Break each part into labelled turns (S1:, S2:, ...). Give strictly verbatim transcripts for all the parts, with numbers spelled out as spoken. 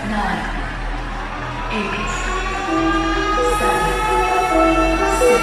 S1: nine, eight, seven, six,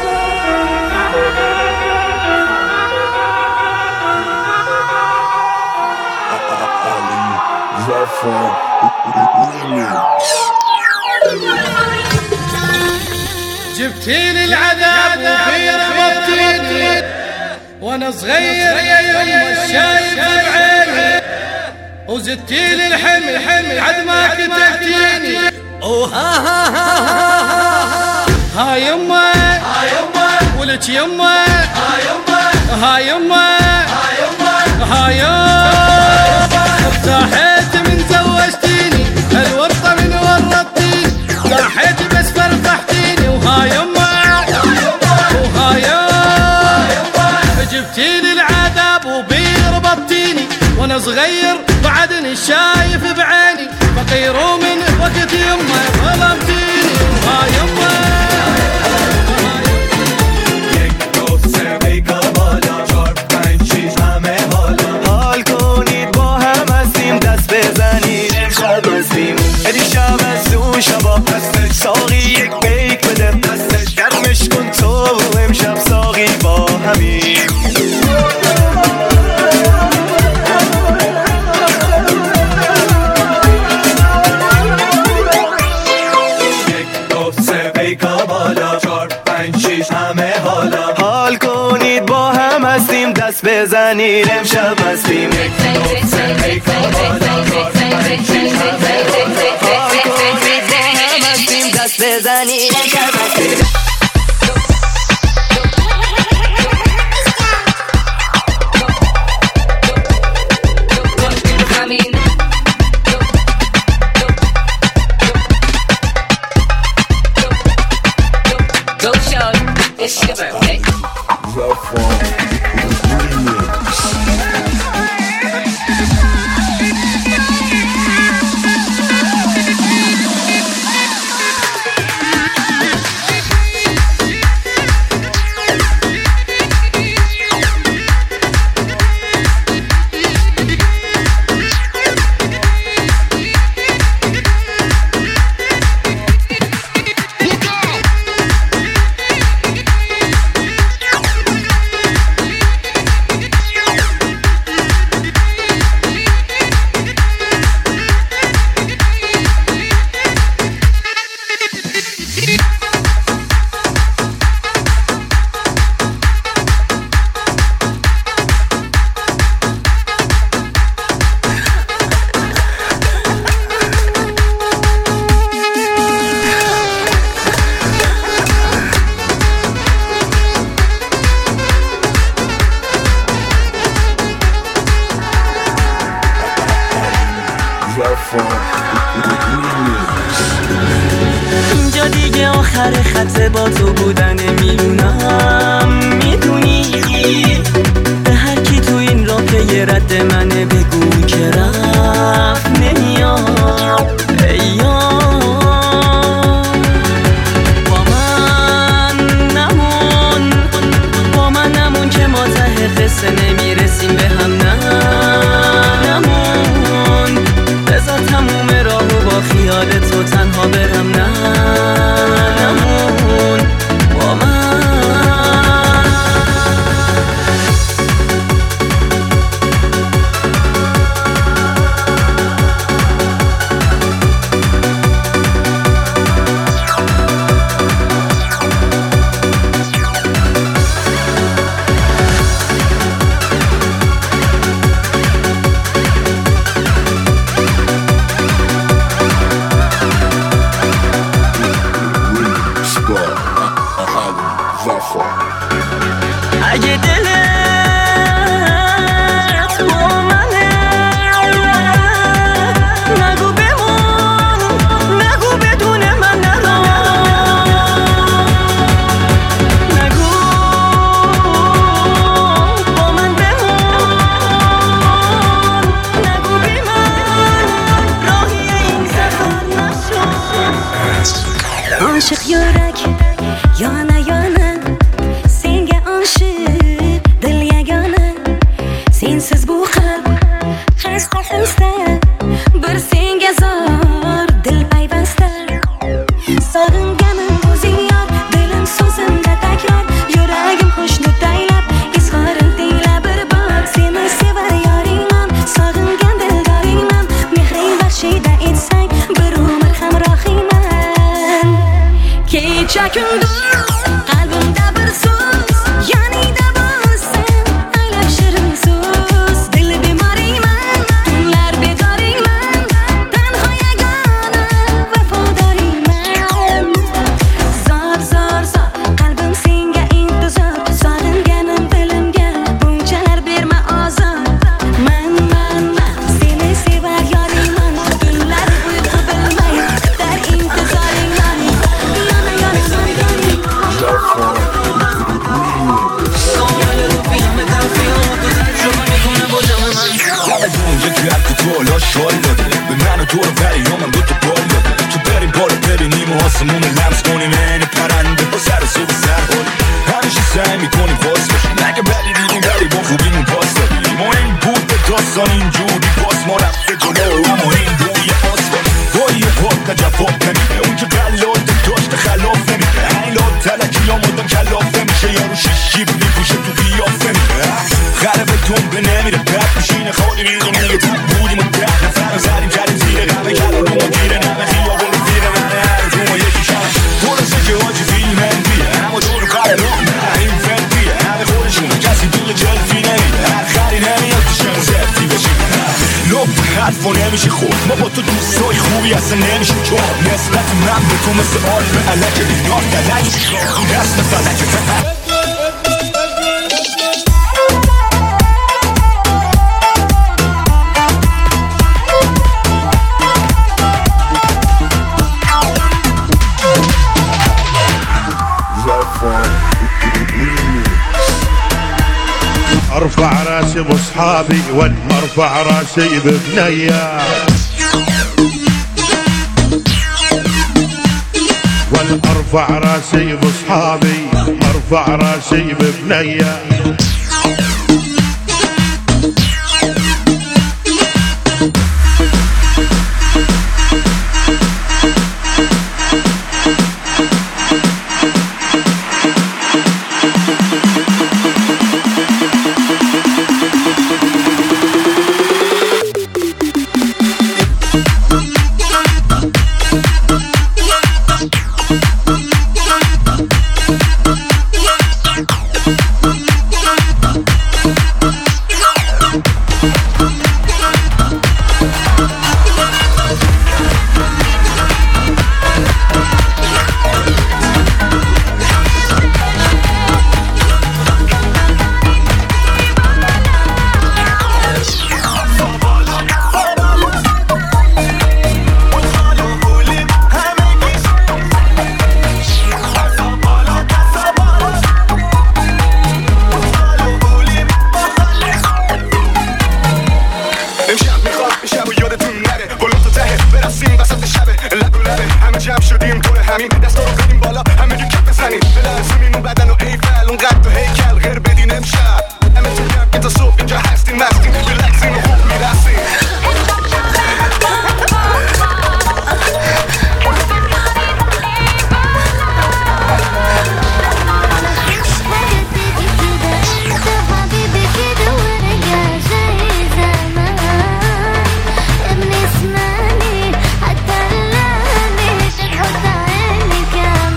S2: جبتيلي العذاب وفي ربطتيني وانا صغير يا يما الشايف بعيني، وزدتيلي الحمل حمل عد ما كتبتيني. اوه ها ها ها ها يما ها يما ولك يما ها يما ها يما ها يما ها يما ارتاحت من زوجتيني الورطة من ورطتيني، ارتاحت بس فرفحتيني. وها يما وها يما جبتيلي العذاب وبي ربطتيني وانا صغير بعدني شايف بعيني، فقير ومن وقت يما ظلمتيني. وها يما
S3: شباب دستش ساقی یک بیک بده، دستش گرمش کن تو امشب ساقی با همین. یک دو سه بیکا بالا، چار پنج شیش همه حالا، حال کنید با هم هستیم دست بزنید امشب هستیم. یک دو سه بیکا بالا، چار پنج شیش همه حالا، بزنی اینجا دیگه آخر خط با تو بودن میلونم، میدونی به هر کی تو این راه که یه رد منه بگو که رفت نمیاد. ایام با من نمون، با من نمون که ما ته قصه نمیرسیم به هم. نه نمون بذار تموم راهو با خیال تو تنها برم. نه نمون با من.
S4: bir senga zor dil payvasta. Sog'inganim o'zing yor, dilim so'zimda takror, yuragim xushnud aylab, izhorim tingla bir bor. Seni sevar yoringman, sog'ingan dildoringman, mehring baxshida etsang bir umr hamrohingman. Kecha kunduz qalbimda bir so'z, yoningda bo'lsam aylab shirin so'z. Dil bemoringman, tunlar bedoringman, tanho yagona vafodoringman. Zor zor zor qalbim senga intizor, sog'inganim dilimga bunchalar berma ozor. Man man man seni sevar yoringman, tunlar uyqu bilmay kutar intizoringman. Yana yana
S3: تو شال داده به من و تو رو پریامم دو تا بال داده. تو بریم بالا ببینیم و آسمون لمس کنیم این پرنده با سر صبح سر حالی. همیشه سعی میکنیم باز باشیم، نگه بدی دیدیم ولی با خوبیمون پاس دادیم. ما این بود به داستان اینجوری باز ما رفته جلو، اما این روی آسفال با یه پاک جواب نمیده. اون که قلات داشته خلاف نمیده، این لات تلکی ها مدام کلاف نمیشه. یارو شیشی میپوشه تو قیافه میده، خربه تنبه نمیره پرد میشینه خالی ریزو میگه تو بودیم و ده نفر زدیم کردیم زیر غمه کلان رو مدیره نمه خیابون رو زیر منه هر تو ما یکی شمش خلاصه که حاجی فیلم هندیه، اما دور کار راه نه این فردیه. همه خودشونه کسی دوغ جلفی نمیده، هر خری نمیاد تو شن زفتی بشیم. لب حرف و نمیشه خود، ما با تو دوستای خوبی اصلا نمیشه چهار. نسبت من به تو مثل آل به علکه یاد دلک این دست فلکه.
S5: ارفع راسي باصحابي والمرفع راسي ببنية، والارفع راسي باصحابي مرفع راسي ببنية.
S6: ابن اسمعني حتى اللامي تحط عينك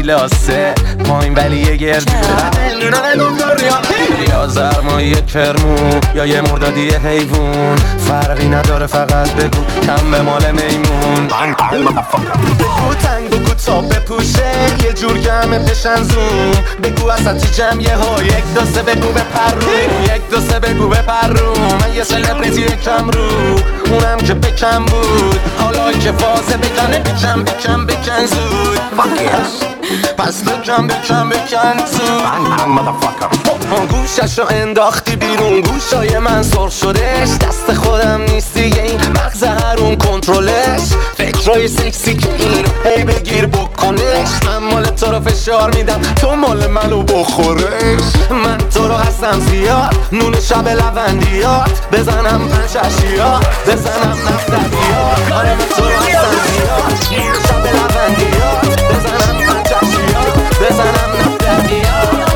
S3: لاسه پایین ولی یه گردو یا زرمایی کرمو یا یه مردادی حیوون فرقی نداره فقط بگو کم به مال میمون بگو تنگ بگو تا بپوشه یه جور گمه بشن زوم بگو اصلا چی جمعیه ها یک دو سه بگو بپرو یک دو سه بگو بپرو من یه سلبریتی کم رو اونم که بکم بود حالا که فازه بکنه بکم بکم بکن زود پس بکم بکم بکن زود گوشش رو انداختی بیرون گوشای من سر شدش دست خودم نیست دیگه این مغز هرون کنترلش فکرای سکسی که اینو هی بگیر بکنش من مال تو رو فشار میدم تو مال منو بخورش من تو رو هستم زیاد نون شب لوندیات بزنم پنششیات بزنم نفتدیات آره من تو رو هستم زیاد نون شب لوندیات بزنم پنششیات بزنم نفتدیات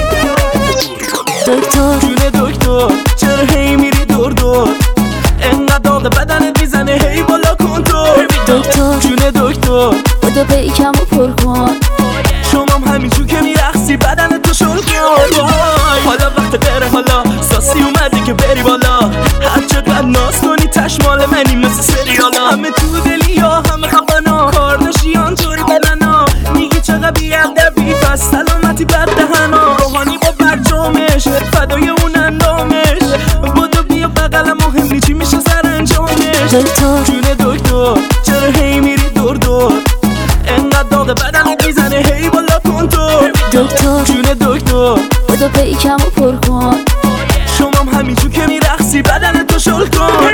S6: دکتر جون دکتر چرا هی میری دور دور انقدر داغ بدنت میزنه هی بالا کنترل
S4: دکتر
S6: جون دکتر
S4: بودو پیکم و پر کن
S6: شمام همینجور که میرخصی بدنت تو شل کن حالا وقت بره حالا ساسی اومدی که بری بالا هر چقدر ناز کنی تشمال منی مثل سریالا همه تو دلی یا همه خفنا کارداشیان طوری بدنا میگی چقدر بی‌ادبی پس سلامتی بد دهنا روحانی با برجامش فدای اون اندامش بودو بیا بقلم مهم نی چی میشه سر انجامش
S4: دکتر
S6: جون دکتر چرا هی میری دور دور انقدر داغ بدنت میزنه هی بالا کنترل
S4: دکتر
S6: جون دکتر
S4: بودو پیکم و پر کن
S6: شمام همینجور که میرخصی بدن تو شل کن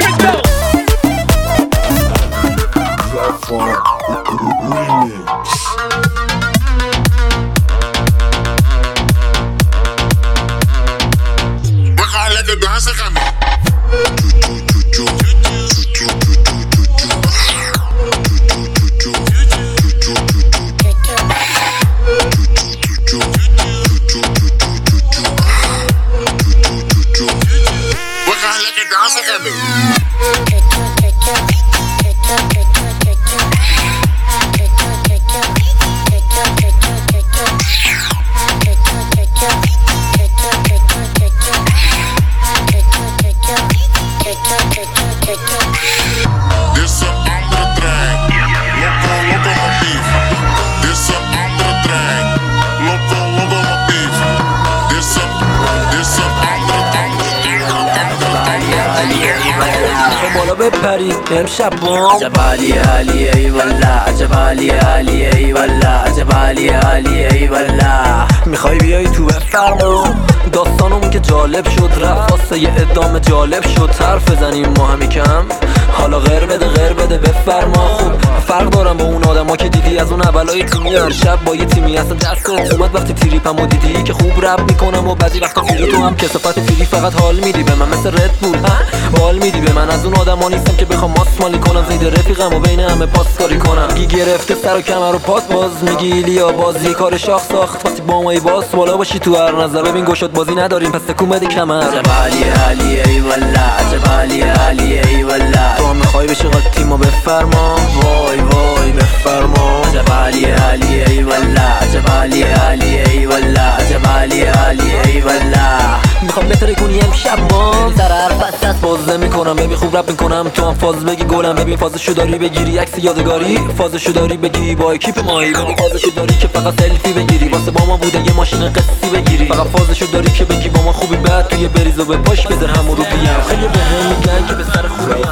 S6: بپری امشب بام
S7: عجب علی علی ای والله عجب علی علی ای والله عجب علی علی ای والله
S6: میخوای بیای تو بفرما داستانمون که جالب شد رفت واسه یه ادامه جالب شد حرف بزنیم ما همی کم حالا غیر بده غیر بده بفرما خوب فرق دارم با اون آدما که دیدی از اون اولای تیمی هر شب با یه تیمی اصلا دست اومد وقتی تریپمو دیدی که خوب رپ میکنم و بعضی وقتا فیری تو هم کسافت فیری فقط حال میدی به من مثل رد بول بال میدی به من از اون آدما نیستم که بخوام ماسمالی کنم زید رفیقم و بین همه پاسکاری کنم گی گرفته سر و کمر و پاس باز میگی ایلیا بازی کار شاخ ساخت وقتی با مایی باز بالا باشی تو هر نظر ببین گشاد بازی نداریم پس تکون بده کمر
S7: عجب علی علی ای والله عجب علی علی ای والله
S6: تو هم میخوای بشی قاطیمو بفرما وای وای بفرما
S7: عجب علی علی ای والله عجب علی علی ای والله عجب علی علی ای والله
S6: میخوام بهتره کنی امشب ما سر حرف دست باز نمیکنم ببین خوب رپ میکنم تو هم فاز بگی گلم ببین فازشو داری بگیری عکس یادگاری فازشو داری بگیری با اکیپ مایی ببین فازشو داری که فقط سلفی بگیری واسه با ما بوده یه ماشین قصی بگیری فقط فازشو داری که بگی با ما خوبی بعد توی بریز و به پاش بذار همو رو بیام خیلی بهم میگن که به سر خوبیم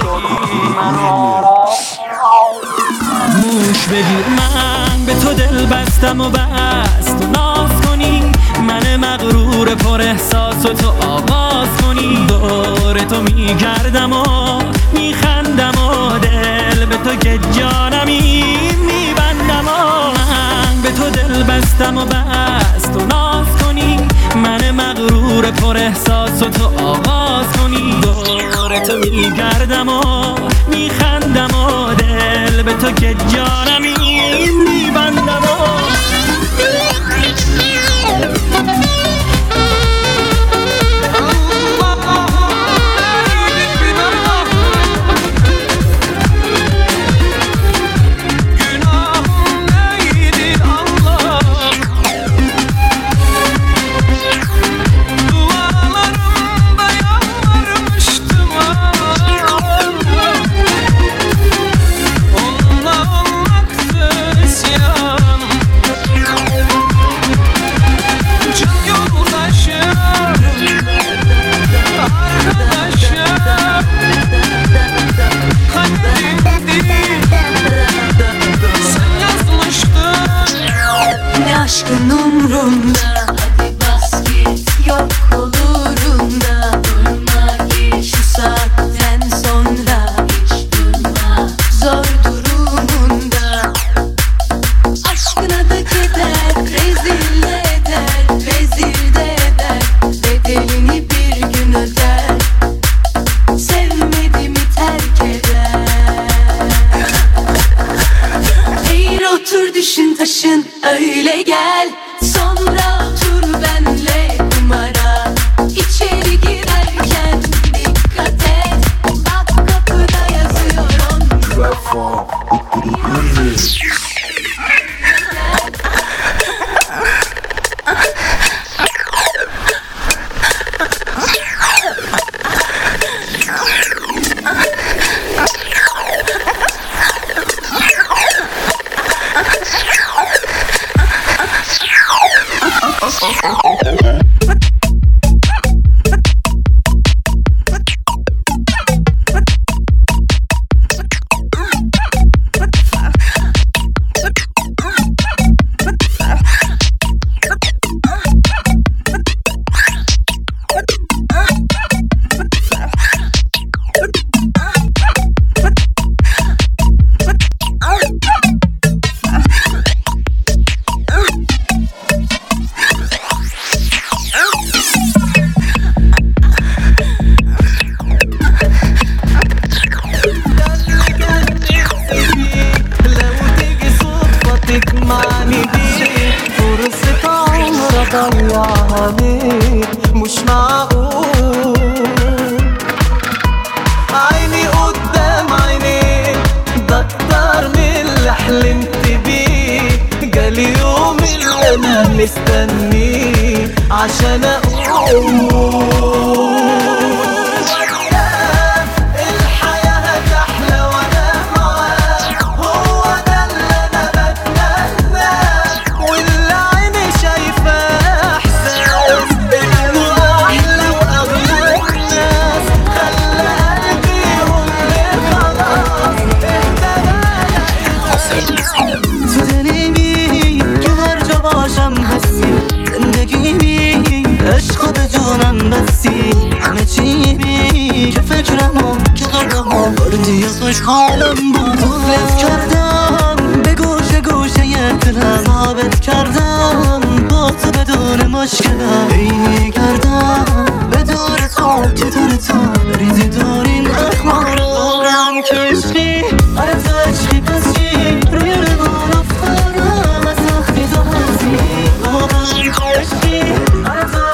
S6: موش بگیر من به تو دل بستم و بست و ناز کنی من مغرور پر احساس و تو آغاز کنی دور تو میگردم و میخندم و دل به تو که جانمی میبندم و من به تو دل بستم و بست و ناز کنی من مغرور پر احساس و تو آغاز کنی دور تو میگردم و میخندم و دل به تو که جانمی میبندم و
S3: Günahım neydi Allah
S4: umurumda. Hadi bas git yok olurunda. Durma git şu saatten sonra. Hiç durma zor durumunda. Aşkına da keder rezil de eder. Rezil de eder. Bedelini bir gün öder. Sevmedi mi terk eder. Eğil otur düşün taşın öyle gel. Sonra otur benle numara. İçeri girerken dikkat et. Bak kapıda yazıyor on.
S3: مش معقول عيني قدام عينيك ده اكتر من اللي حلمت بيه جالي يوم اللي انا مستنيه عشان اقول الحياة هتحلى وانا معاك هو ده اللي انا بتمناه واللي عيني شايفاه احساس انه احلى واغلى الناس خلى قلبي يقول لي خلاص انت تو دلمی که هر جا باشم هستی زندگیمی عشق به جانم بستی همه چی بی که فکرمو که قدمو بردی از خوشحالم با تو لف کردم به گوشه گوشه یه دلم ثابت کردم با تو بدون مشکلم اینی کردم بدون تو که دور تو ریزی دارین اخمارم کشتی آره تو عشقی پس چی روی روان افتادم از وقتی تو هستی واقعا کشتی آره تو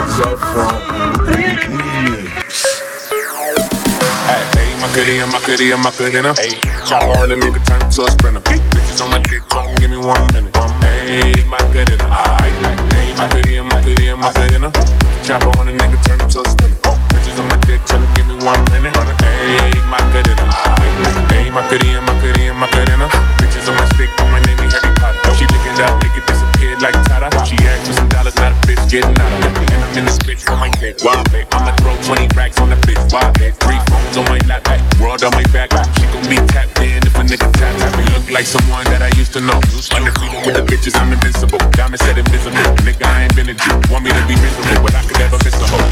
S8: Hey, Macarena, Macarena, Macarena. Hey, chop on the nigga, turn to a sprinter. Bitches on my dick, come give me one minute. Hey, Macarena. Hey, Macarena, Macarena, Macarena. Chop on the nigga, turn to a sprinter. Bitches on my dick, tell give me one minute. Hey, Macarena. Hey, Macarena, Macarena, Macarena. Bitches on my stick, on my name, Harry Potter. She licking that nigga, disappeared like Tata. She asked for some dollars, not a bitch getting out of it. And I'm in this bitch for my dick. Why, babe? I'ma throw twenty racks on the bitch. Why, babe? Three phones on my lap, back. World on my back. She gon' be tapped in if a nigga tap tap me. Look like someone that I used to know. Undefeated with the bitches, I'm invincible. Diamond said invisible. Nigga, I ain't been a Jew. Want me to be miserable, but I could never miss a hoe.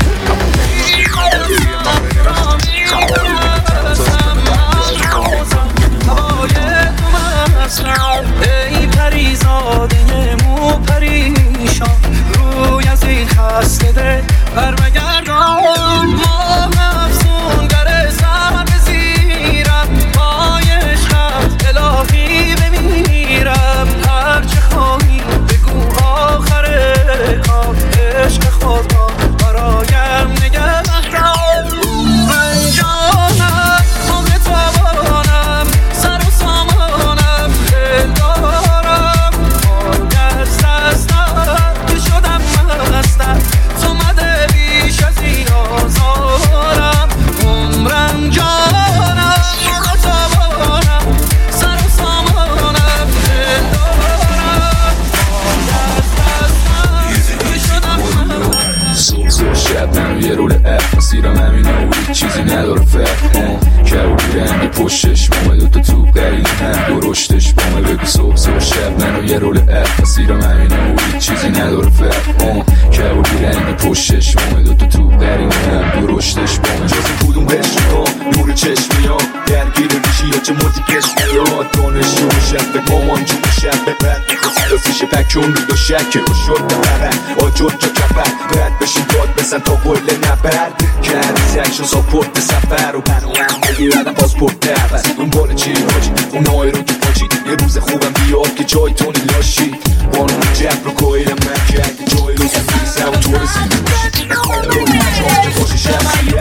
S3: ای پریزاده مو پریشان روی از این خسته ده برمگردان ما افسونگر سر بزیرم پای عشقت الهی بمیرم هرچه خواهی بگو آخر کار عشق خود را برایم نگه دار من جانم عمر توانم سر و سامانم دل دارم آگه دستم که شدم مستم تو مده بیش
S9: منو یه رول اف مسیرم همینه و هیچ چیزی نداره فرق کبودی رنگ پشتش بامه دوتا توب قریدی هم درشتش بامه بگو صبح صبح شب منو یه رول اف مسیرم همینه و هیچ چیزی نداره فرق کبودی رنگ پشتش بامه دوتا توب قریدی هم درشتش بامه جازه کدوم بشت ها نور چشمی ها درگیر میشی یا چه موزیکش میاد دانشجو شب به مامان جو شب به بعد سیشه پکون رو دو شکه و شد ببرن آجور جا کفر برد بشین داد بزن تا بله نبر کردی سکشن ساپورت سفر و بنو هم بگیردم پاسپورت دربست اون بالا چی راجی اون آی رو که پاچی یه روز خوبم بیاد که جای تونی لاشی بانون جب رو کویل من کرد جای رو که بیسه و تو رسیدی باشی جای که باشی شمسیه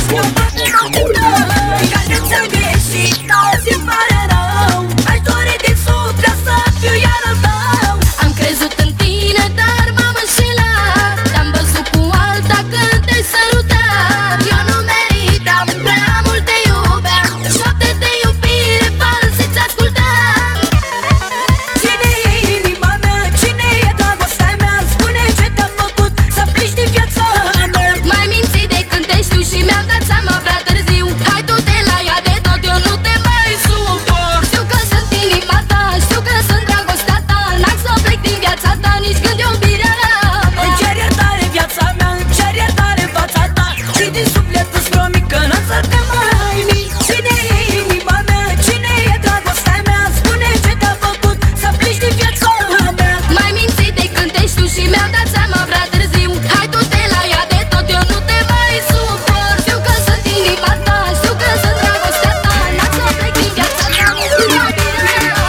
S10: Am crezut în tine, dar m-am înșelat. Te-am văzut cu alta când te-ai sărutat. Eu nu meritam, prea mult te iubeam. Șapte de iubire false ți-ascultam.
S4: Cine e inima mea? Cine e dragostea mea? Spune ce te-a făcut să pleci din viața mea.
S10: Mai minți de când te știu și mi-am dat seama prea târziu. Hai tu te la ea de tot, eu nu te mai suport. Știu că sunt inima ta, știu că sunt dragostea ta. N-am să plec din viața ta nici când iubirea mea.
S4: Îmi cer iertare viața mea, îmi cer iertare fața ta. Și din suflet îți promit că n-am să te mai mint. Cine e inima mea? Cine e dragostea mea? Spune ce te-a făcut să pleci din viața mea.
S10: Mai minți de când te știu și mi-am dat seama prea târziu. Hai tu te la ea de tot, eu nu te mai suport. Știu că sunt inima ta, știu că sunt dragostea ta. N-am să plec din viața ta nici când iubirea mea.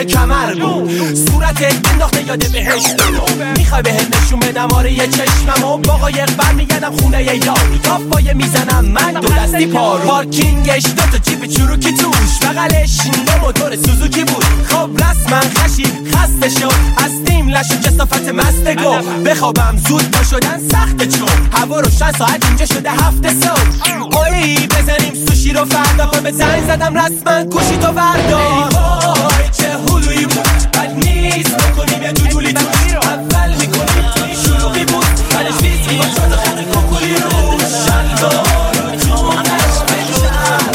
S3: کمر بود صورتت انداخته یاد بهش میخوای بهم نشون بدم آره یه چشمم و با قایق برمیگردم خونه یاری کافای میزنم من دو دستی پارو پارکینگش دوتا جیب چروکی توش بغلش یه موتور سوزوکی بود خب رسما خشی خسته شد از تیم لش و کثافت مستگو بخوابم زود با شدن سخته چون هوا روشن ساعت اینجا شده هفته صبح اوی بزنیم سوشی رو فردا پا به زنگ زدم رسما گوشی تو بردار وای چه هلویی بود بد نیست بکنیم یه جوجولی توش اول میکنیم توی شلوغی بود بعدش بیزی با چند خونه ککولی رو شلوار و جونش بجم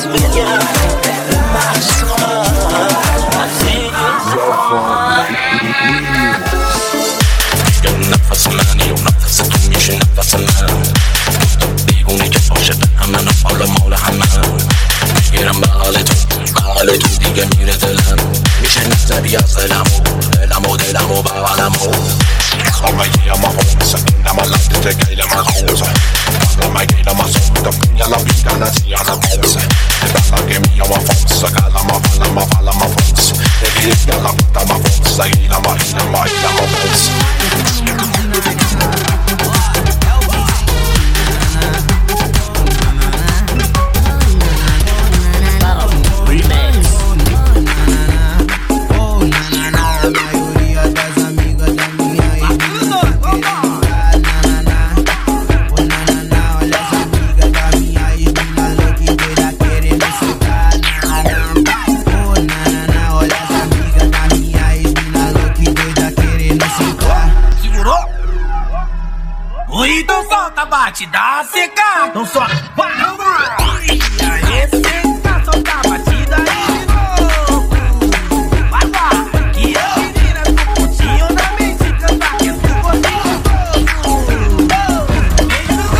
S11: نفس منی و نفس تو میشه نفس من بیگونه که عاشق همه حال مال همه میگیرم به حال تو به حال تو دیگه میره دلم میشه نظری از دلم و دلم و دلم و بغلم و
S8: Alla genom homsa innan man lagt det gejlar man homsa Alla mig gejlar man som de pinjala bitarna tiarna homsa Det bästa gemi om man fomsa Kalla man falla man falla man fomsa Det är just alla bitar man fomsa Gejlar man hinner man gejlar man fomsa
S3: Então solta, bate, dá seca. Então solta, vai, vai. E aí, seca, solta a batida aí de novo. Vai, vai. Que eu menina do pontinho na mente cantar que tu gostinho gostoso. Beijo do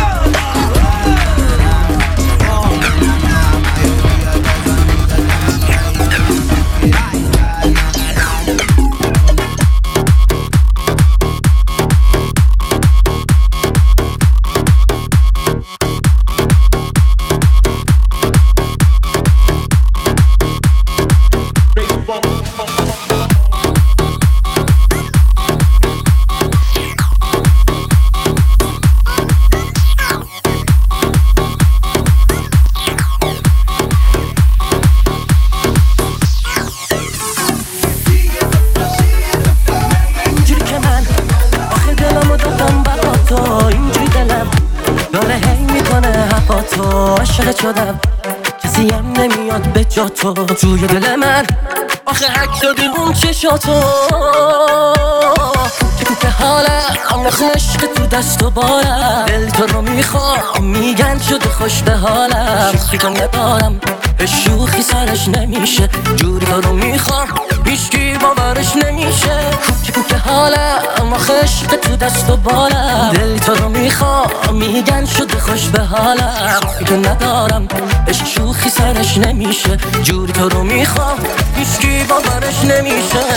S3: شدم کسی هم نمیاد به جا تو توی دل من آخه حک دادی اون چشاتو که حالم آخه عشق تو دست و بالم دل تو رو میخوام میگن شده خوش به حالم شوخی کن یه بارم شوخی سرش نمیشه جوری تو رو میخوام هیچکی باورش نمیشه که حالم آخه عشق تو دست و بالم دل تو رو میخوام میگن شده خوش به حالم که ندارم عشق شوخی سرش نمیشه جوری تو رو میخوام هیچکی باورش نمیشه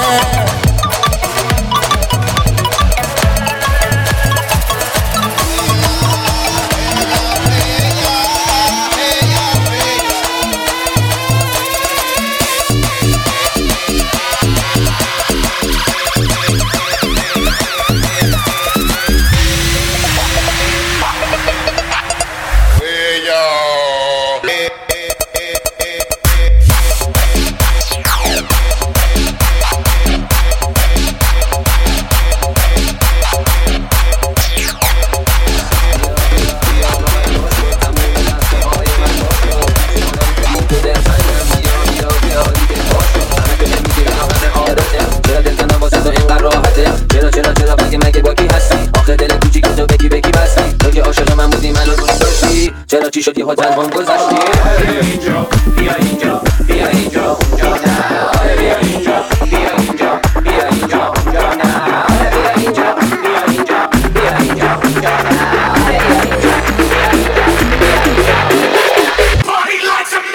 S3: چرا چی شدی ها جلوان گذشتی بیا اینجا بیا اینجا بیا اینجا اونجا نه بیا اینجا بیا اینجا بیا اینجا اونجا نه بیا اینجا بیا اینجا بیا اینجا اونجا نه بیا اینجا بیا اینجا Party like a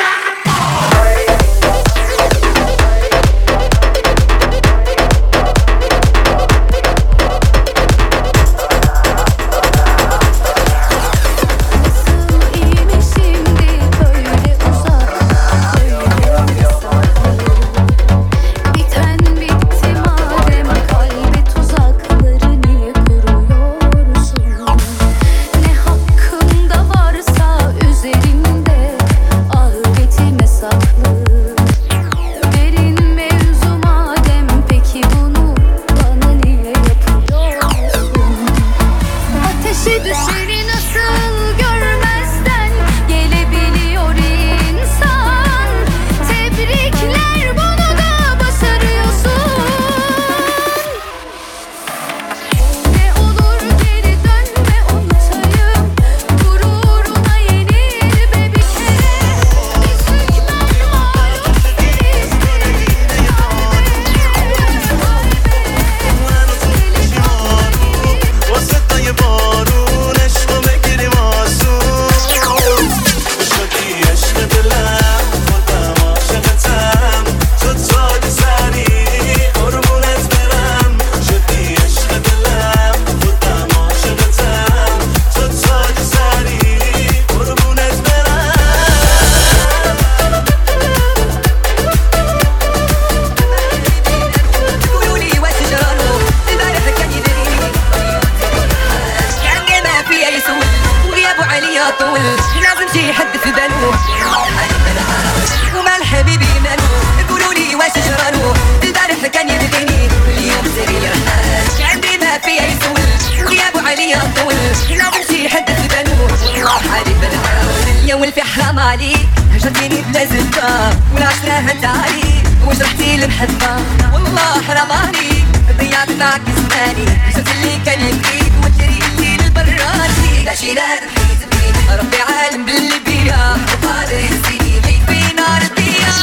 S12: شديني بلازمة ونعشناها التعريف وجرحتي المحبة والله حرماني ضيعت معك زماني شفت اللي كان يبغيك وتري اللي للبراني لا شي لا تحيز بيه ربي عالم باللي بيا وقادر يهزيني غيب في نار الديا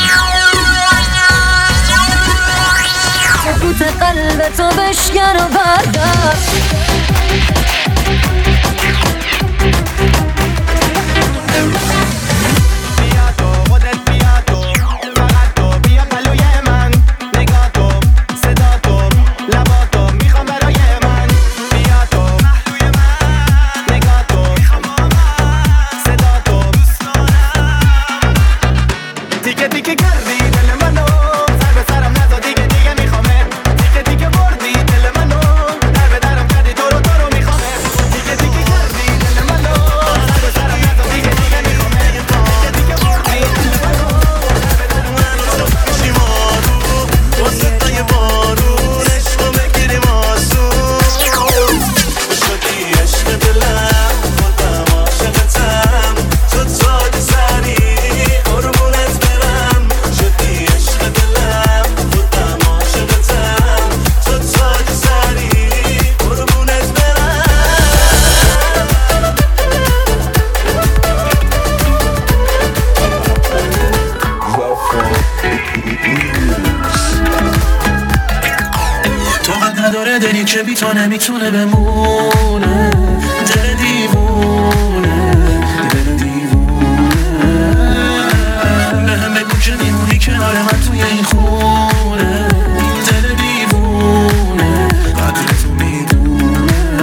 S4: سکوت قلب تو بشکن و بردار
S3: که بی تو نمیتونه بمونه دل دیوونه دل دیوونه به هم بگو که میمونی کنار من توی این خونه دل دیوونه قدر تو میدونه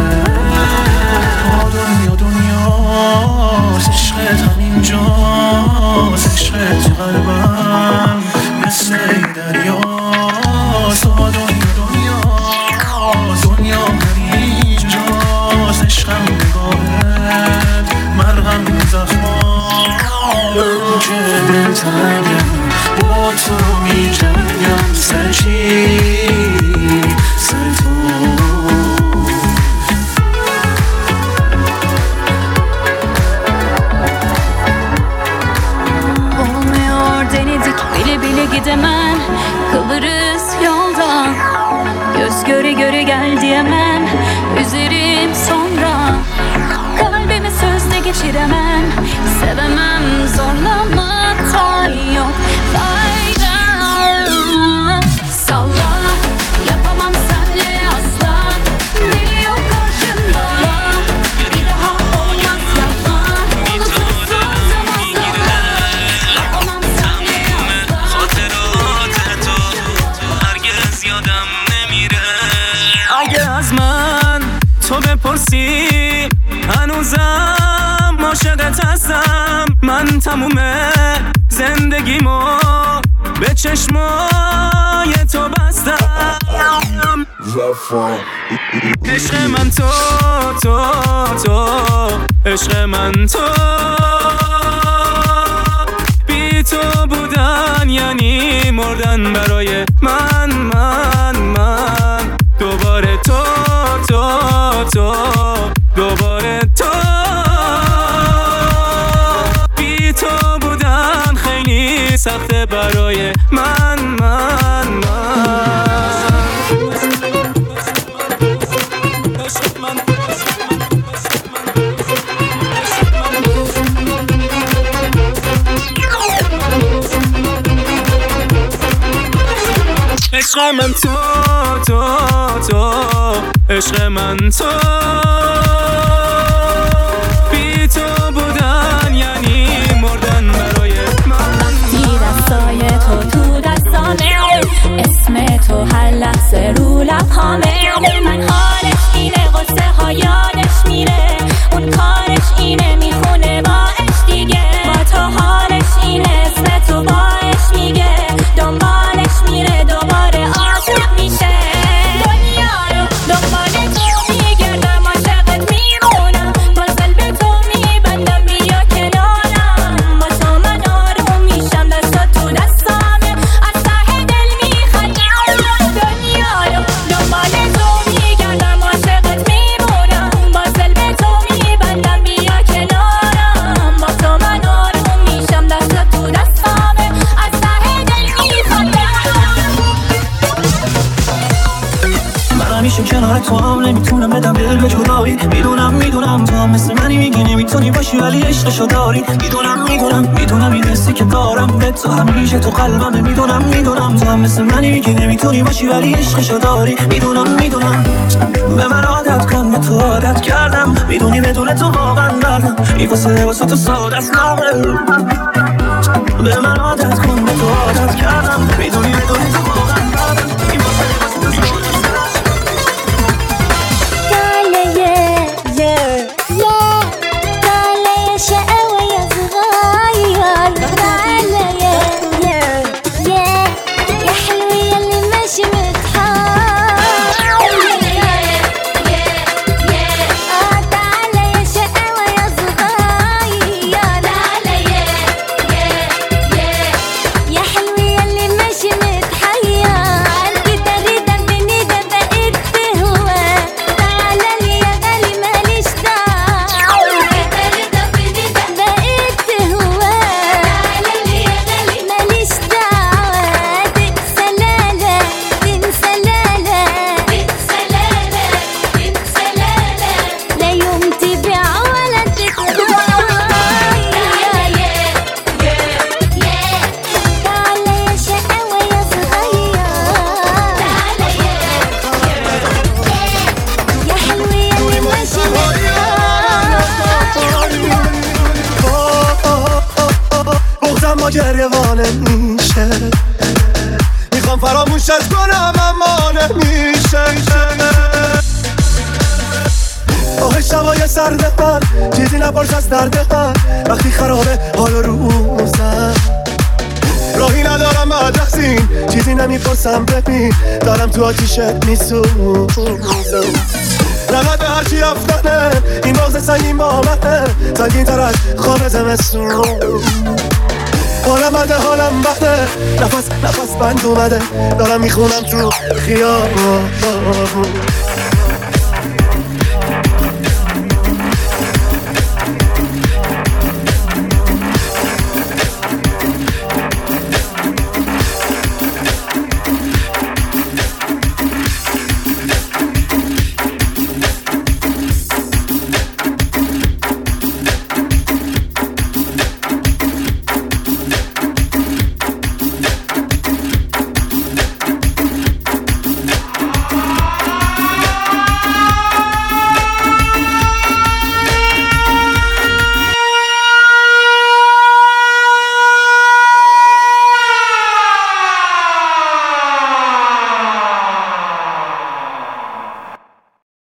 S3: دنیا دنیاست عشقت همینجاست عشقت تو قلبم مثل این دریاست دنیا دنیا همینجاست عشقم نگاهت مرهم زخمام من که دلتنگم با تو میجنگم سر چی سر تو
S4: Olmuyor denedik bile bile gidemem Kıvırız yoldan Göz göre göre gel diyemem Üzerim sonra Kalbimi sözle geçiremem Sevemem zorlamakta yok fayda Salla yapamam senle asla Deli yok karşımda Bir daha olmaz yapma Unutursun zaman sonra Yapamam senle asla
S3: خاطرات تو هرگز یادم نمیره اگه از من تو بپرسی هنوزم عاشقت هستم من تموم زندگیمو به چشمای تو بستم عشق من تو تو تو عشق من تو بی تو بودن یعنی مردن برای من من من دوباره تو تو تو دوباره تو بی تو بودن خیلی سخته برای من من من عشق من تو تو تو عشق من تو بی تو بودن یعنی مردن برای من
S4: وقتی دستای تو تو دستامه اسم تو هر لحظه رو لبهامه من حالش اینه غصه ها یادش میره اون کارش اینه میخونه باش دیگه با تو حالش اینه اسم تو باش میگه دنبالش میره دوباره عاشق میشه دنیا رو دنبال تو میگردم عاشقت میمونم باز قلب تو میبندم بیا کنارم با تو من آروم میشم دستا تو دستامه از ته دل میخندم دنیا رو دنبال تو میگردم
S3: همیشه کنار تو هم نمیتونم بدم دل به جدایی. میدونم میدونم تو هم مثل منی میگی نمیتونی باشی ولی عشقشو داری. میدونم میدونم میدونم این حسی که دارم به تو همیشه تو قلبم. میدونم میدونم تو هم مثل منی میگی نمیتونی باشی ولی عشقشو داری. میدونم میدونم به من عادت کن به تو عادت کردم. میدونی بدون تو واقعا دردم این واسه واسه تو ساده است نامه. به من عادت کن به تو عادت کردم. میدونی بدون تو واقعا دردم این واسه واسه تو ساده است
S13: گریوانه میشه. میخوام فراموشت کنم اما نمیشه. آه شبای سرد من چیزی نپرس از درد من. وقتی خرابه حال و روزم راهی ندارم بعد رقصین چیزی نمیپرسم ببین دارم تو آتیشت میسوزم. نقد به هرچی افتانه این مغز سنگین با منه سنگین تر از خواب زمستون. حالم بده حالم بده نفس نفس بند اومده دارم میخونم تو خیابون.